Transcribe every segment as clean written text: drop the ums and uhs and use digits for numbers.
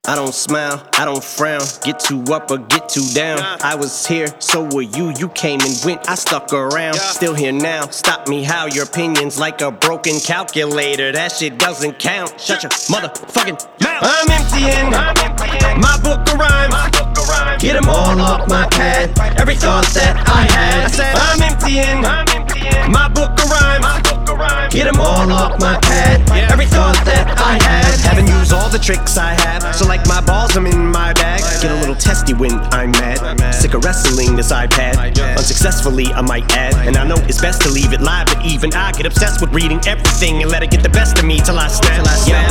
I don't smile, I don't frown, get too up or get too down. I was here, so were you, you came and went, I stuck around. Still here now, stop me how your opinion's like a broken calculator. That shit doesn't count, shut your motherfucking mouth. I'm emptying my book of rhymes, get them all off my pad, every thought that I had. I said I'm emptying my book of rhymes, get them all off my pad, every thought that I had. Haven't used all the tricks I have, so like my balls, I'm in my bag. Get a little testy when I'm mad. Sick of wrestling this iPad. Unsuccessfully, I might add. And I know it's best to leave it live, but even I get obsessed with reading everything and let it get the best of me till I snap.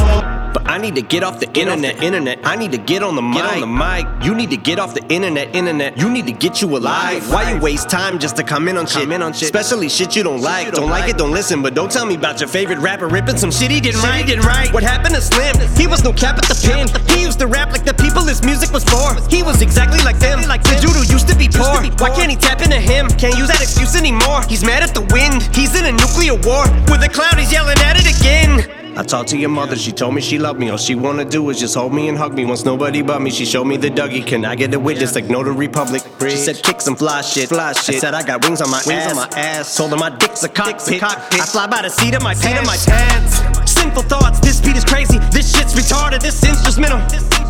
But I need to get off the internet. I need to get on the mic. You need to get off the internet. You need to get you alive. Why you waste time just to come in on shit? Especially shit you don't like. Don't like it, don't listen. But don't tell me about your favorite rapper ripping some shit he didn't write. What happened to Slim? He was no cap at the pen. He used to rap like the people his music was for. He was exactly like them. The dude who used to be poor. Why can't he tap into him? Can't use that excuse anymore. He's mad at the wind. He's in a nuclear war. With a cloud, he's yelling at it again. I talked to your mother, she told me she loved me. All she wanna do is just hold me and hug me. Wants nobody but me, she showed me the Dougie. Can I get a witness like no to Republic? She said kick some fly shit. I said I got wings on my ass. Told her my dick's a cockpit. I fly by the seat of my pants. Sinful thoughts, this beat is crazy. This shit's retarded, this instrumental.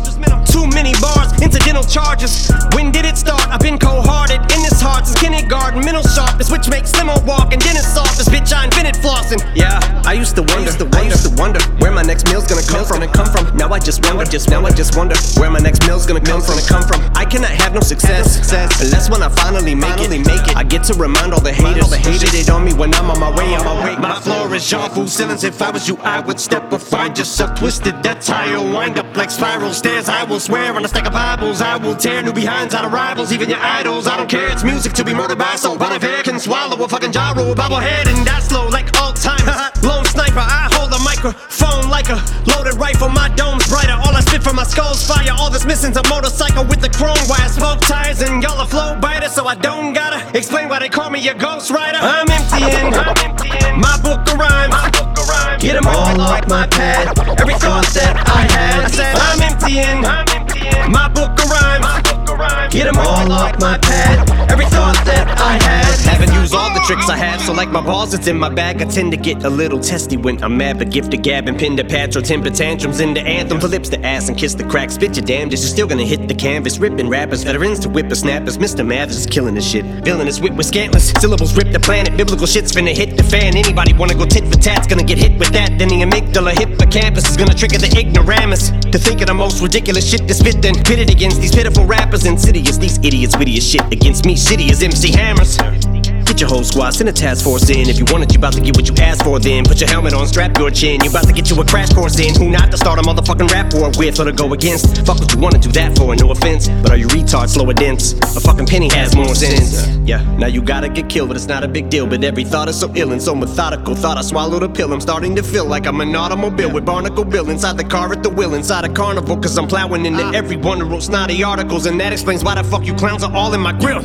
Too many bars, incidental charges. When did it start? I've been cold-hearted in this heart since kindergarten. Mental sharpness, which makes limo walk and dentist office. Bitch, I invented flossing. Yeah, I used to wonder where my next meal's gonna come from. Now I just wonder where my next meal's gonna come from. I cannot have no success unless when I finally make it. I get to remind all the haters shit it on me when I'm on my way. My floor is Jean Fu ceilings. If I was you, I would step or find yourself twisted. That tire wind up like spiral stairs. I will swear on a stack of Bibles. I will tear new behinds out of rivals, even your idols. I don't care, it's music to be murdered by soul. Bonnevier can swallow a fucking gyro, bobblehead and die slow like Alzheimer's. Lone sniper, I hold a microphone like a loaded rifle. My dome's brighter, all I spit from my skull's fire. All that's missing's a motorcycle with the chrome wire, smoke tires, and y'all are flow biters. So I don't gotta explain why they call me a ghost rider. I'm emptying my book of rhymes, get them all off my pad, every thought that I had. I said I'm emptying my book of rhymes, get them all off my pad, every thought that I had. Haven't used all the tricks I have, so like my balls, it's in my bag. I tend to get a little testy when I'm mad, but gift to gab and pin to patch or temper tantrums into anthem. For lips to ass and kiss the crack, spit your damnedest. You're still gonna hit the canvas, ripping rappers, veterans to whippersnappers. Mr. Mathers is killing this shit, filling his whip with scantless syllables. Rip the planet, biblical shit's finna hit the fan. Anybody wanna go tit for tat's gonna get hit with that. Then the amygdala hippocampus is gonna trigger the ignoramus to think of the most ridiculous shit to spit, then pit it against these pitiful rappers. Insidious, these idiots witty as shit against me, shitty as MC Hammers. Get your whole squad, send a task force in. If you want it, you about to get what you asked for then. Put your helmet on, strap your chin. You about to get you a crash course in who not to start a motherfucking rap war with or to go against. Fuck what you wanna do that for, no offense. But are you retards, slow or dense? A fucking penny has more sense. Yeah, now you gotta get killed, but it's not a big deal. But every thought is so ill and so methodical. Thought I swallowed a pill, I'm starting to feel like I'm an automobile with Barnacle Bill inside the car at the wheel, inside a carnival. Cause I'm plowing into every one who wrote snotty articles. And that explains why the fuck you clowns are all in my grill.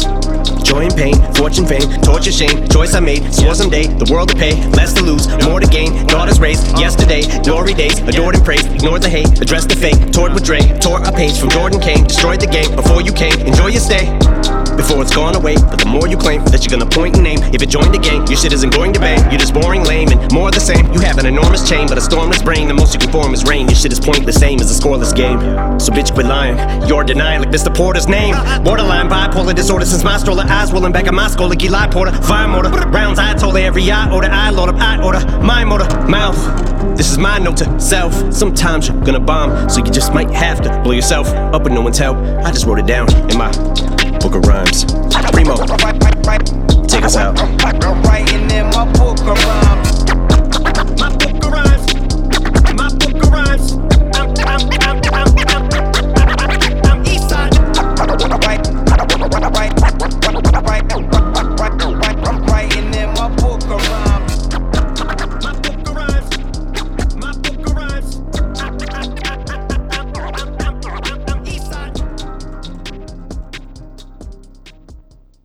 Joy and pain, fortune, fame, torture, shame. Choice I made, swore someday, the world to pay. Less to lose, more to gain. Daughters raised, yesterday, glory days. Adored and praised, ignored the hate. Addressed the fake, toured with Dre. Tore a page from Jordan Kane. Destroyed the game before you came. Enjoy your stay before it's gone away. But the more you claim that you're gonna point and name, if it joined the gang, your shit isn't going to bang. You're just boring, lame, and more of the same. You have an enormous chain, but a stormless brain. The most you can form is rain. Your shit is pointless, same as a scoreless game. So bitch, quit lying. You're denying like Mr. Porter's name. Borderline bipolar disorder since my stroller. Eyes rolling back on my skull like Eli Porter. Fire motor, rounds I told every iota. I load up, I order, my motor, mouth. This is my note to self. Sometimes you're gonna bomb, so you just might have to blow yourself up with no one's help. I just wrote it down in my book of rhymes. Primo, take us out. Writing in my book of rhymes.